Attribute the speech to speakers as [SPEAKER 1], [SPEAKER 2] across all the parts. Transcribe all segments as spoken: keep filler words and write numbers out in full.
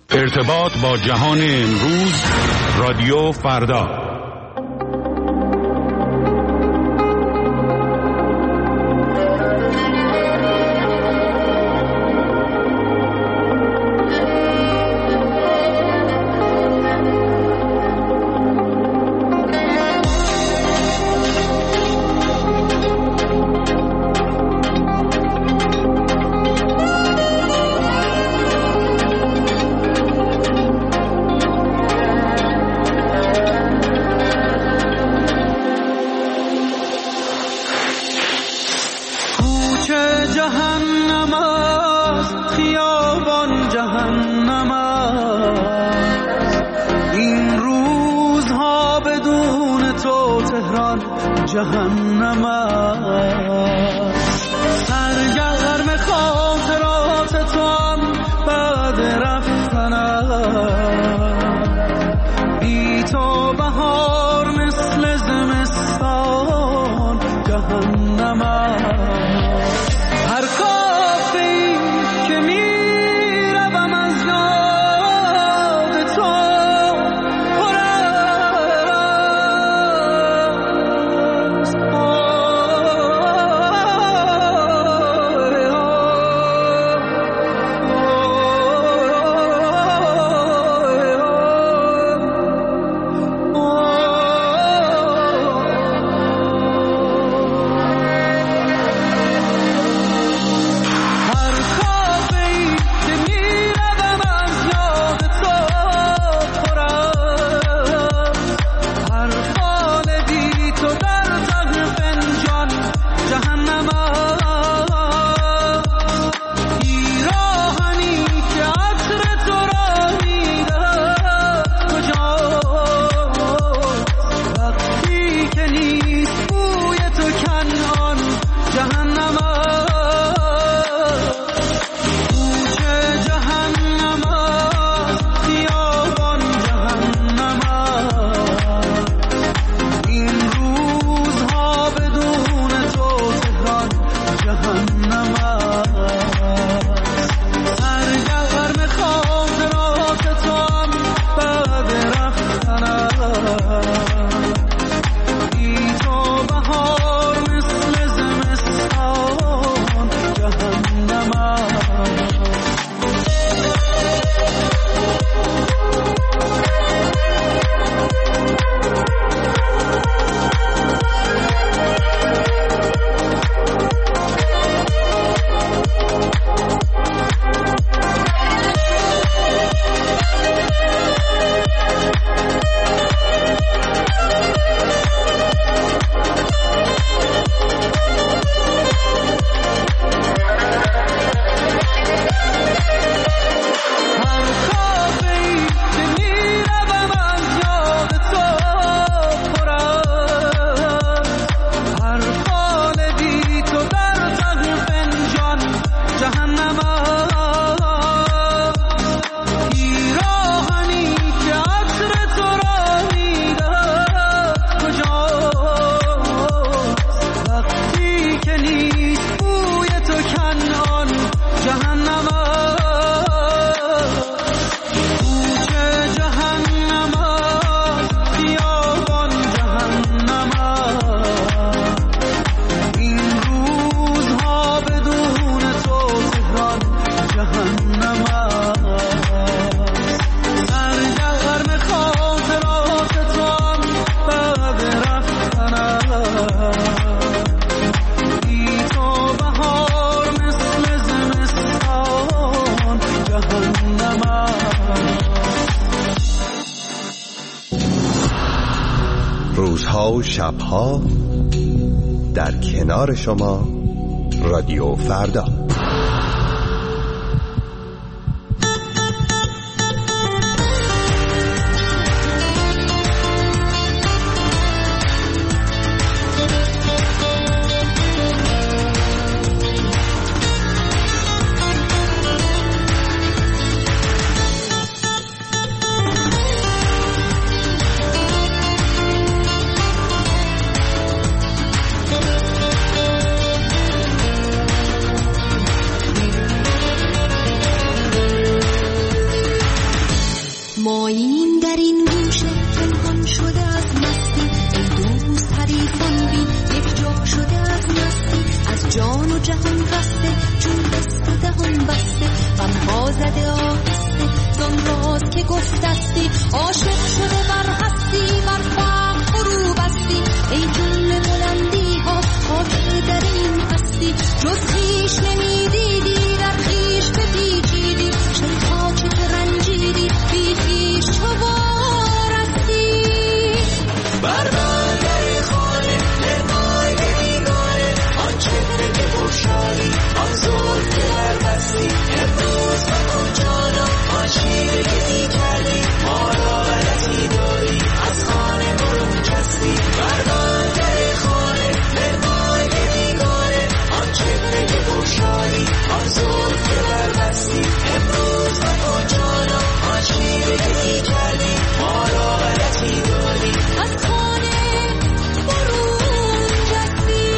[SPEAKER 1] ارتباط با جهان امروز، رادیو فردا.
[SPEAKER 2] جهنم است سرگرم خاطرات تو هم بعد رفتنم بی تو بهار مثل زمستان جهنم است هر کافی که میروم از یاد تو
[SPEAKER 3] و شبها در کنار شما رادیو فردا.
[SPEAKER 4] که گفتستی عاشق شده بر هستی بر فقر فرو بستی ای جمله بلندی ها خاطر در این هستی جز خویش نمیدیدی در خویش بپیچیدی چون تا چه که رنجیدی بی خویش چو وارستی بر بندر خانه نمای بیگانه آن چهره که بگشایی آن زلف که بربستی امروز مکن جانا آن شیره که دی کردی ما را غلطی داری از خانه برون کستی بر بندر خانه نمای بیگانه آن چهره که بگشایی آن زلف که بربستی امروز مکن جانا آن شیره که دی کردی ما را غلطی داری از خانه برون کستی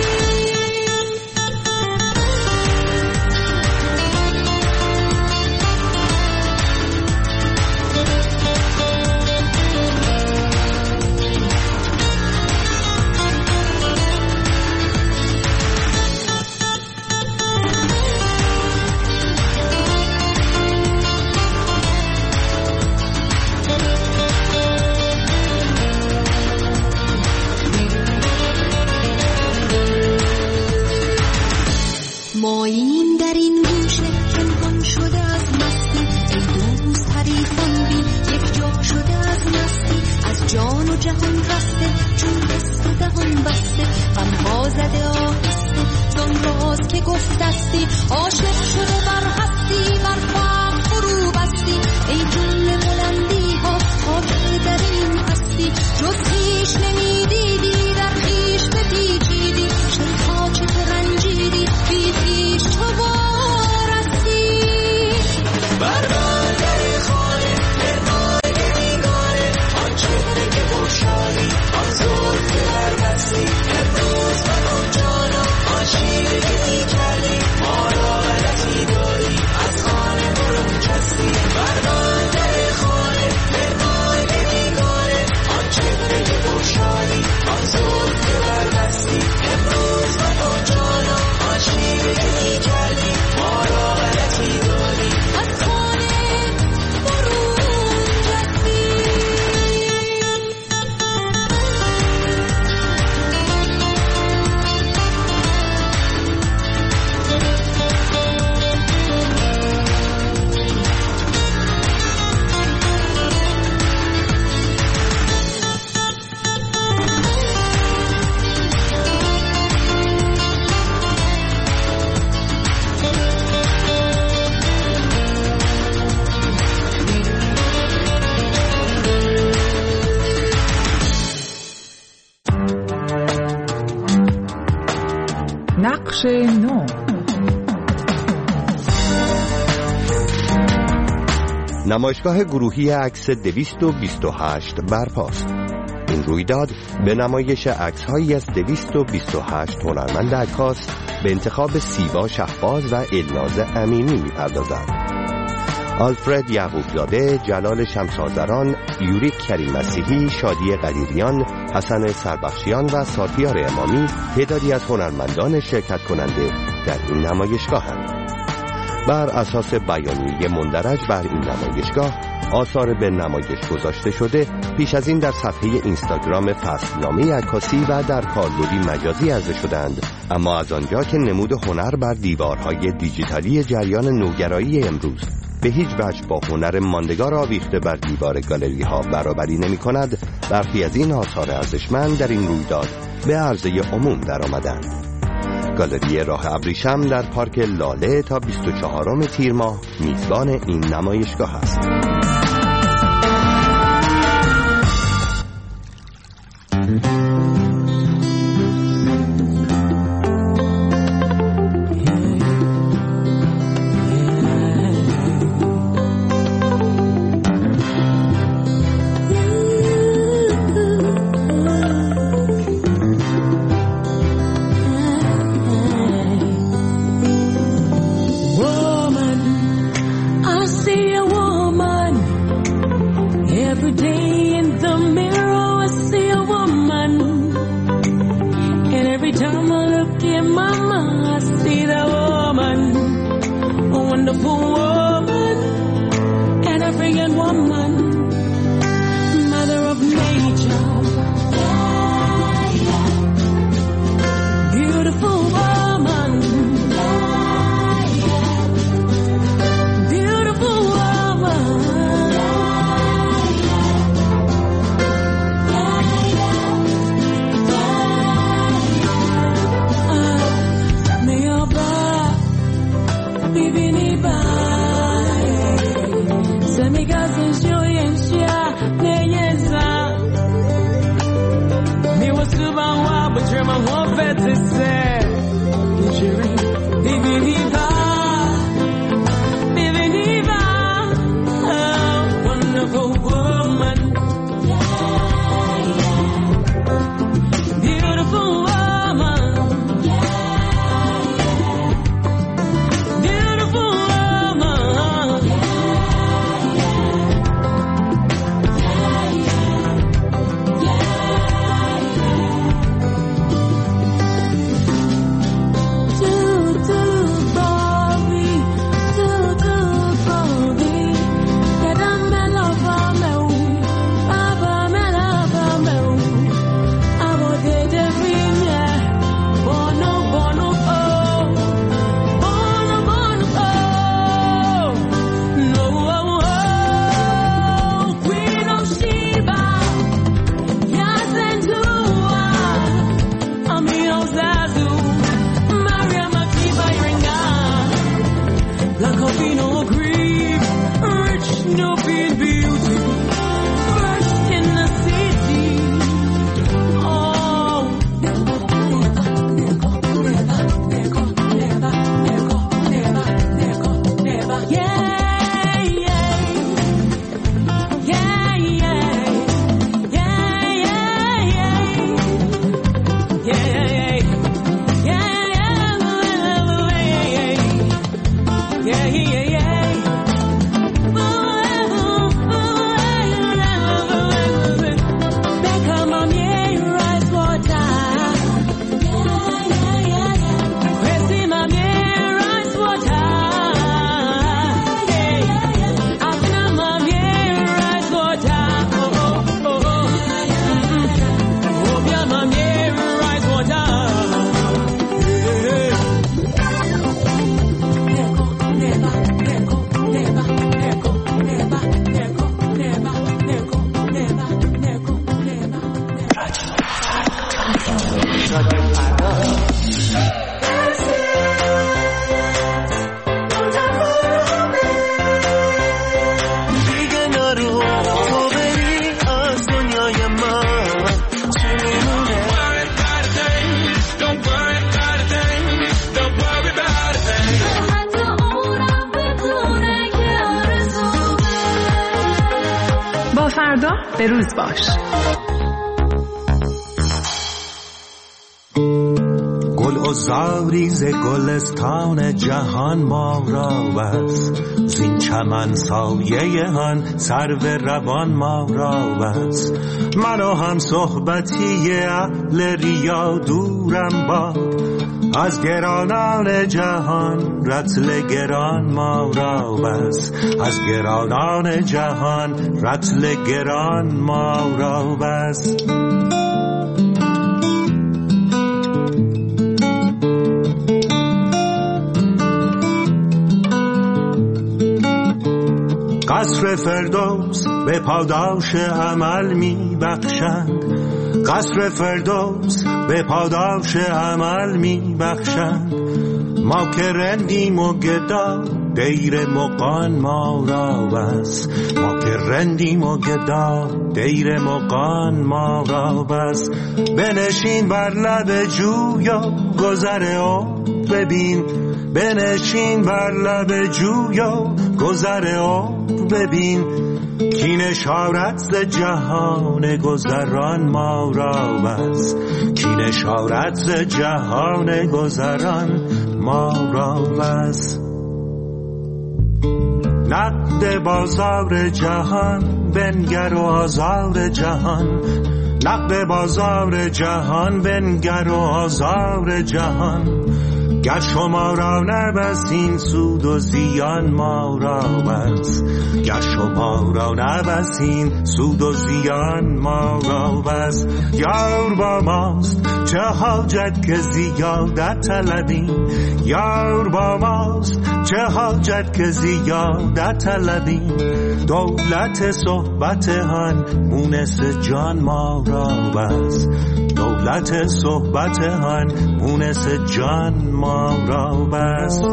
[SPEAKER 4] ماییم در این گوشه پنهان شده از مستی ای دوست حریفان بین یک جا شده از مستی از جان و جهان رسته چون دست و دهان بسته غمها زده آهسته زان راز که گفتستی عاشق شده بر هستی بر فقر فرو بستی ای جمله بلندی ها خاطر در این هستی جز خویش نمیدیدی در خویش بپیچیدی چون تا چه که رنجیدی بی خویش چو وارستی بر بندر خانه نمای بیگانه آن چهره که بگشایی آن زلف که بربستی امروز مکن جانا آن شیره که دی کردی ما را غلطی داری از خانه برون کستی بر بندر خانه نمای بیگانه آن چهره که بگشایی آن زلف که بربستی امروز مکن جانا آن شیره که دی کردی ما را غلطی داری از خانه برون کستی
[SPEAKER 5] نقش نو.
[SPEAKER 3] نمایشگاه گروهی عکس دویست و بیست و هشت برپاست. این رویداد به نمایش عکس‌هایی از دویست و بیست و هشت هنرمند عکاس به انتخاب سیوا شهباز و الناز امینی می‌پردازد. آلفرد یعقوبزاده، جلال شمس‌آذران، یوریک کریم مسیحی، شادی قدیریان، حسن سربخشیان و ساتیار امامی تعدادی از هنرمندان شرکت کننده در این نمایشگاه‌اند. بر اساس بیانیه مندرج بر این نمایشگاه، آثار به نمایش گذاشته شده پیش از این در صفحه اینستاگرام فصلنامه عکاسی و در کاربردی مجازی عرضه شدند، اما از آنجا که نمود هنر بر دیوارهای دیجیتالی جریان نوگرایی امروز به هیچ وجه با هنر ماندگار آویخته بر دیوار گالری ها برابری نمی کند، برخی از این آثار ارزشمند در این رویداد به عرضه عموم در آمدند. گالری راه ابریشم در پارک لاله تا بیست و چهارم تیر ماه میزبان این نمایشگاه است.
[SPEAKER 6] Woman,
[SPEAKER 5] فردا به روز باش.
[SPEAKER 6] گل و زاریز گلستان جهان ما را بس، زین چمن سایه هن سرو روان ما را بس. من و هم صحبتی اهل ریا دورم باد، از گرانان جهان رطل گران ما را بس. از گرانان جهان رطل گران ما را بس. قصر فردوس به پاداش عمل می بخشند، قصر فردوس به پاداش عمل می بخشند. ما که رندیم و گدا دیر مغان ما را بس. ما که رندیم و گدا دیر مغان ما را بس. بنشین بر لب جویا گذر او ببین، بنشین بر لب جویا گذر او ببین. کین اشارت ز جهان گذران ما را بس. کین اشارت ز جهان گذران ما را بس. نقد بازار جهان بنگر و آزار جهان، نقد بازار جهان بنگر و آزار جهان. گر شما را نبسین سود و زیان ما را بس. گر شما را نبسین سود و زیان ما را بس. یار با ماست چه حاجت که زیادت طلبیم، یار با ماست چه حاجت که زیادت طلبیم. دولت صحبت هن مونس جان ما را بس. دولت صحبت هن مونس جان ما را بس.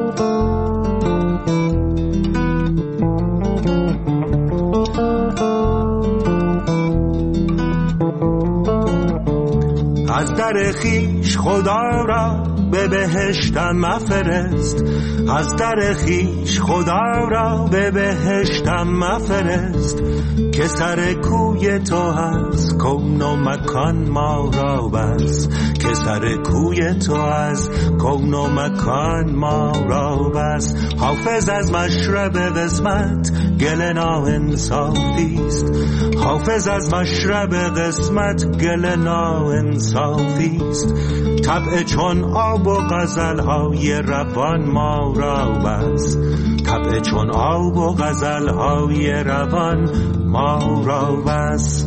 [SPEAKER 6] از در خیش خدا را به بهشتم مفرست، از در خیش خدا را به بهشتم مفرست. که سر کوی تو هست کون و مکان ما را بس. که سر کوی تو از کون و مکان ما را بس. حافظ از مشرب قسمت گل ناانصافیست، حافظ از مشرب قسمت گل ناانصافیست. طبع چون آب و غزل‌های روان ما را بس. طبع چون آب و غزل‌های روان ما را بس.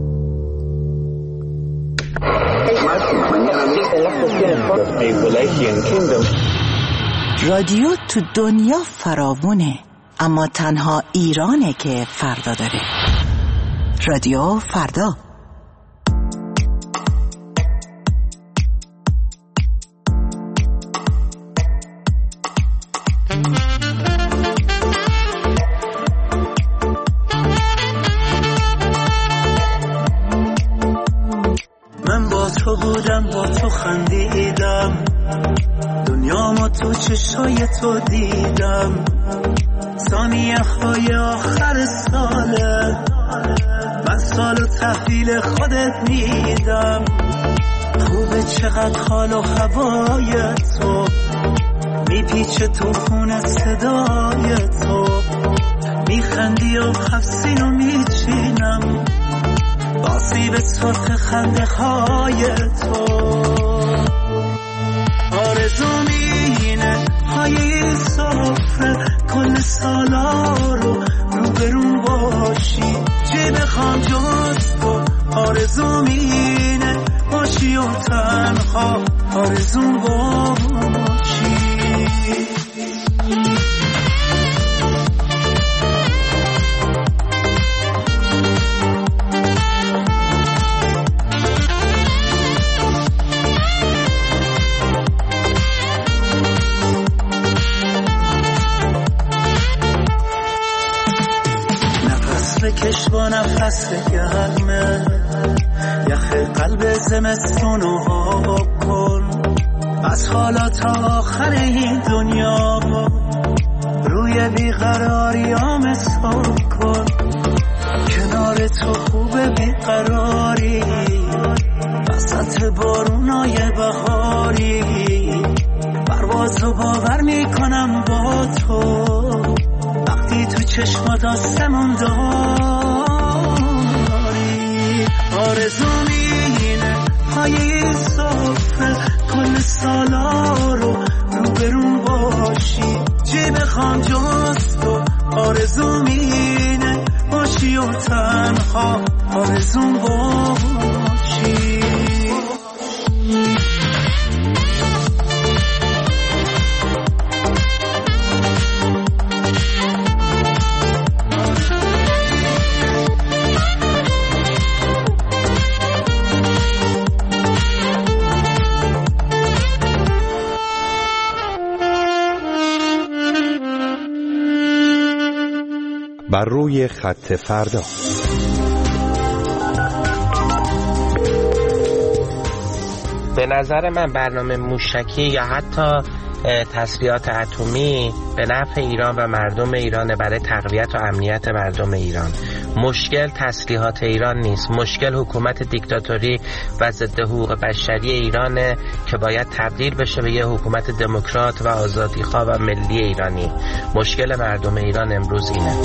[SPEAKER 7] رادیو تو دنیا فراوونه، اما تنها ایرانه که فردا داره. رادیو فردا.
[SPEAKER 2] من با تو بودم، با تو خندیدم، دنیامو تو چشای تو دیدم. ثانیه های آخر ساله من سالو تحویل خودت میدم. خوبه چقدر حال و هوای تو میپیچه تو خون صدای تو. میخندی و حفظینو میچینم آسیب سرخ خنده های تو. آرزوم اینه های صفره کل سالا رو روبرون باشی. چی بخوام جز تو، آرزوم اینه باشی و تنها آرزوم باشی. بکش با نفس گرمه یخ قلب زمستونو آب کن. از حالا تا آخر این دنیا روی بیقراریام حساب کن. کنار حال تو خوبه بیقراری وسط بارونای بهاری پروازو باور میکنم با تو وقتی تو چشمات آسمون داری آرزو مینه پای صفحه کل سالا رو روبرون باشی چی بخوام جز تو آرزو مینه باشی و تنها آرزوم باشی
[SPEAKER 3] بر روی خط فردا.
[SPEAKER 8] به نظر من برنامه موشکی یا حتی تسلیحات اتمی به نفع ایران و مردم ایران برای تقویت و امنیت مردم ایران. مشکل تسلیحات ایران نیست، مشکل حکومت دیکتاتوری و ضد حقوق بشری ایرانه که باید تبدیل بشه به یه حکومت دموکرات و آزادیخواه و ملی ایرانی. مشکل مردم ایران امروز اینه.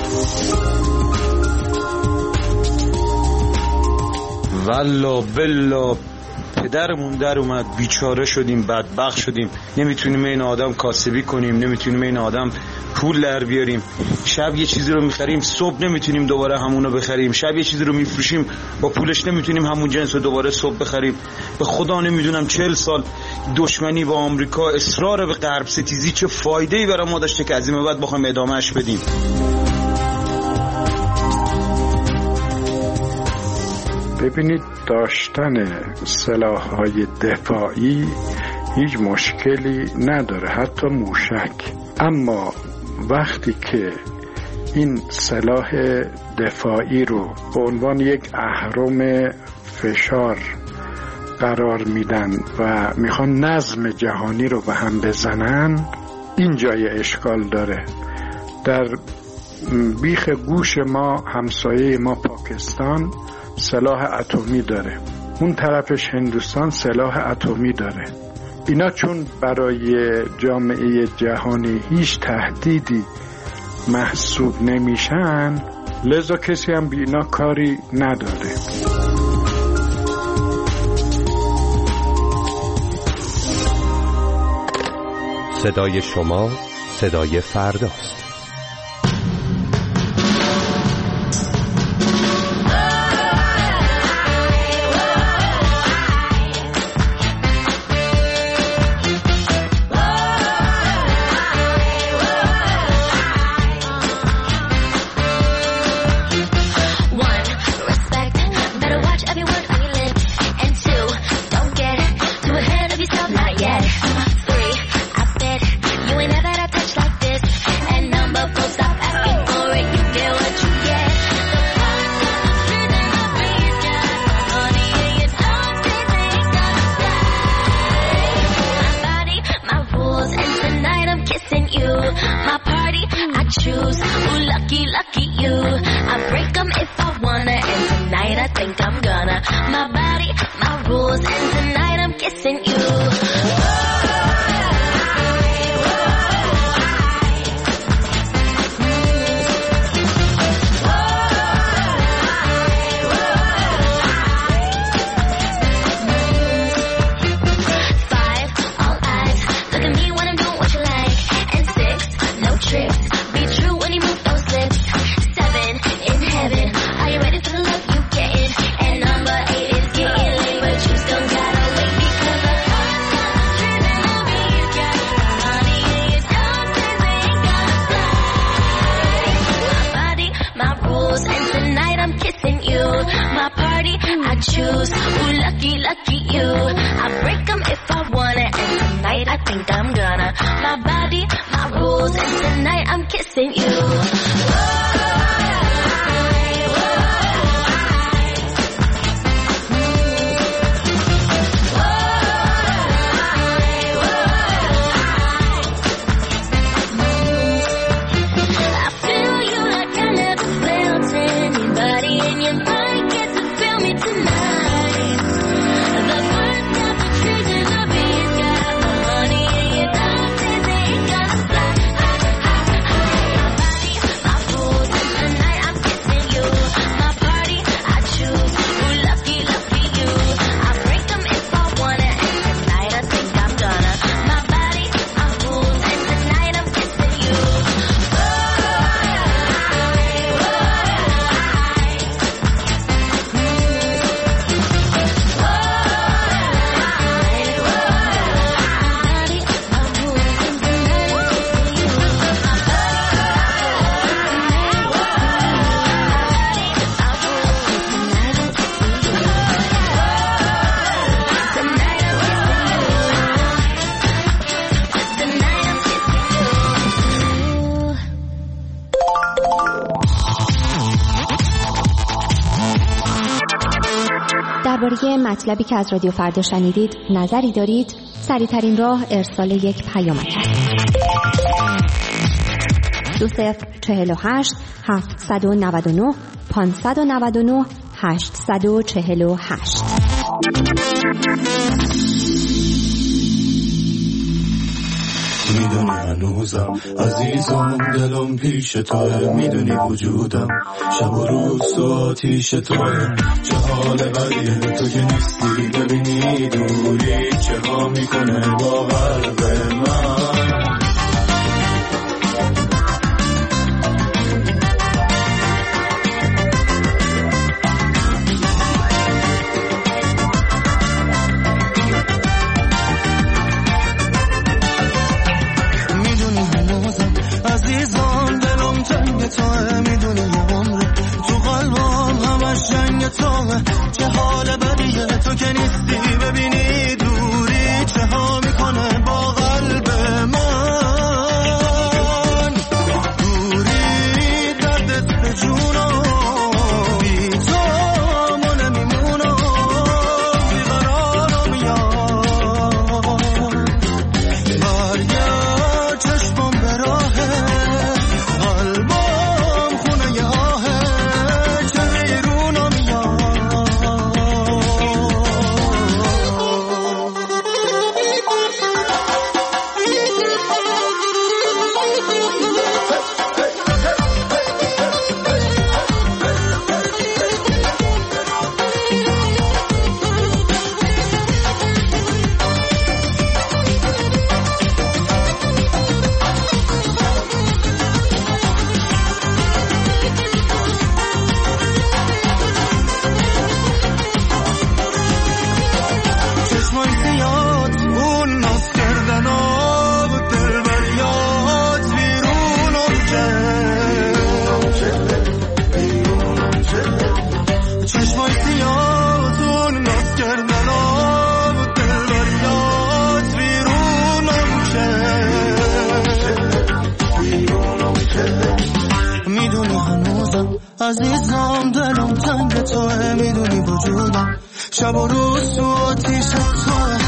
[SPEAKER 9] والله بالله پدرمون در اومد، بیچاره شدیم، بدبخت شدیم، نمیتونیم این آدم کاسبی کنیم، نمیتونیم این آدم پول در بیاریم. شب یه چیزی رو میخریم، صبح نمیتونیم دوباره همونو بخریم. شب یه چیزی رو میفروشیم، با پولش نمیتونیم همون جنس رو دوباره صبح بخریم. به خدا نمیدونم چهل سال دشمنی با آمریکا، اصرار به غرب ستیزی چه فایده‌ای برای ما داشته که از این بعد بخوایم ادامهش بدیم.
[SPEAKER 10] ببینید، داشتن سلاح‌های دفاعی هیچ مشکلی نداره، حتی موشک. اما وقتی که این سلاح دفاعی رو به عنوان یک اهرم فشار قرار میدن و میخوان نظم جهانی رو به هم بزنن، این جای اشکال داره. در بیخ گوش ما همسایه ما پاکستان سلاح اتمی داره، اون طرفش هندوستان سلاح اتمی داره. اینا چون برای جامعه جهانی هیچ تهدیدی محسوب نمیشن، لذا کسی هم بی اینا کاری نداره.
[SPEAKER 3] صدای شما صدای فرداست.
[SPEAKER 11] Anybody in درباره مطلبی که از رادیو فردا شنیدید نظری دارید؟ سریع‌ترین راه ارسال یک پیامک است. دو صفر چهل و هشت هفتصد و نود و نه پانصد و نود و نه هشتصد و چهل و هشت.
[SPEAKER 2] میدونی هنوزم عزیزم دلم پیش توه، میدونی وجودم شب و روز تو آتیش توه. چه حال بدیه تو که نیستی، ببینی دوری چه ها میکنه با قلب من. توه، میدونی یه عمره تو قلبم همش جنگ توه. چه حال بدیه تو که نیستی، ببینی دوری چه ها میکنه با قلب من. دوری دردت به جونم، بی تو ما نمیمونم، بیقرارم یاد. برگرد چشمم به راهه، عزیزم دلم تنگ توه، میدونی وجودم شب و روز تو آتیش توه.